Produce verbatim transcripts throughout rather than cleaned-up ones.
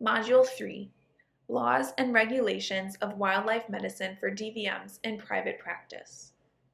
Module three, Laws and Regulations of Wildlife Medicine for D V Ms in Private Practice.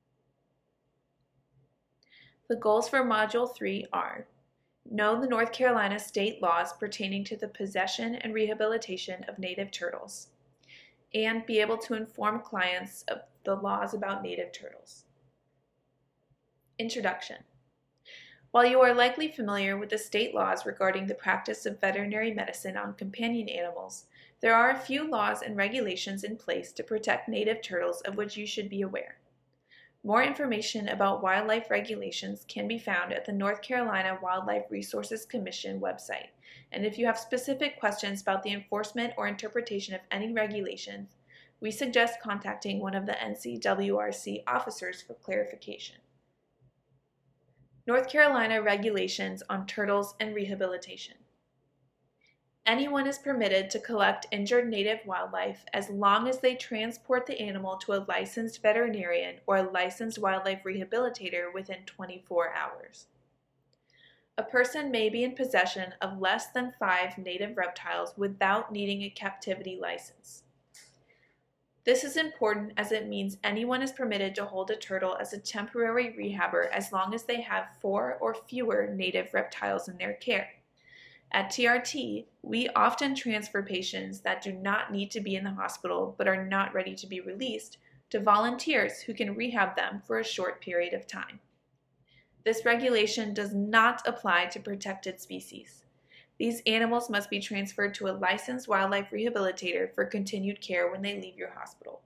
The goals for Module three are: know the North Carolina state laws pertaining to the possession and rehabilitation of native turtles, and be able to inform clients of the laws about native turtles. Introduction. While you are likely familiar with the state laws regarding the practice of veterinary medicine on companion animals, there are a few laws and regulations in place to protect native turtles of which you should be aware. More information about wildlife regulations can be found at the North Carolina Wildlife Resources Commission website, and if you have specific questions about the enforcement or interpretation of any regulations, we suggest contacting one of the N C W R C officers for clarification. North Carolina regulations on turtles and rehabilitation. Anyone is permitted to collect injured native wildlife as long as they transport the animal to a licensed veterinarian or a licensed wildlife rehabilitator within twenty-four hours. A person may be in possession of less than five native reptiles without needing a captivity license. This is important as it means anyone is permitted to hold a turtle as a temporary rehabber as long as they have four or fewer native reptiles in their care. At T R T, we often transfer patients that do not need to be in the hospital but are not ready to be released to volunteers who can rehab them for a short period of time. This regulation does not apply to protected species. These animals must be transferred to a licensed wildlife rehabilitator for continued care when they leave your hospital.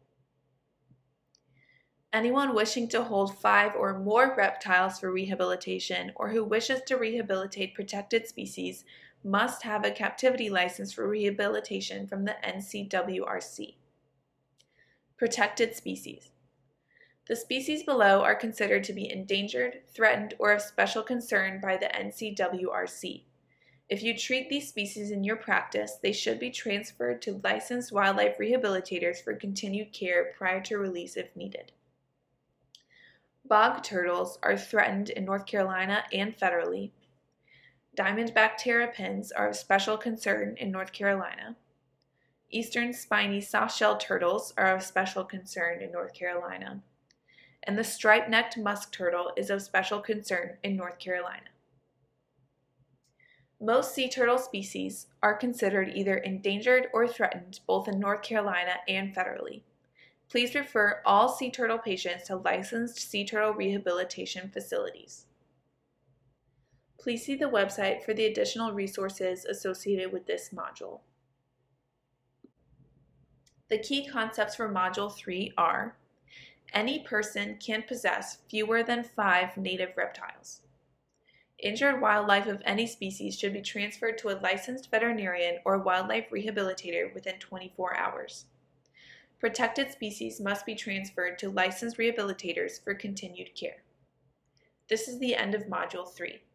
Anyone wishing to hold five or more reptiles for rehabilitation or who wishes to rehabilitate protected species must have a captivity license for rehabilitation from the N C W R C. Protected species. The species below are considered to be endangered, threatened, or of special concern by the N C W R C. If you treat these species in your practice, they should be transferred to licensed wildlife rehabilitators for continued care prior to release if needed. Bog turtles are threatened in North Carolina and federally. Diamondback terrapins are of special concern in North Carolina. Eastern spiny softshell turtles are of special concern in North Carolina. And the striped-necked musk turtle is of special concern in North Carolina. Most sea turtle species are considered either endangered or threatened both in North Carolina and federally. Please refer all sea turtle patients to licensed sea turtle rehabilitation facilities. Please see the website for the additional resources associated with this module. The key concepts for Module three are: any person can possess fewer than five native reptiles. Injured wildlife of any species should be transferred to a licensed veterinarian or wildlife rehabilitator within twenty-four hours. Protected species must be transferred to licensed rehabilitators for continued care. This is the end of Module three.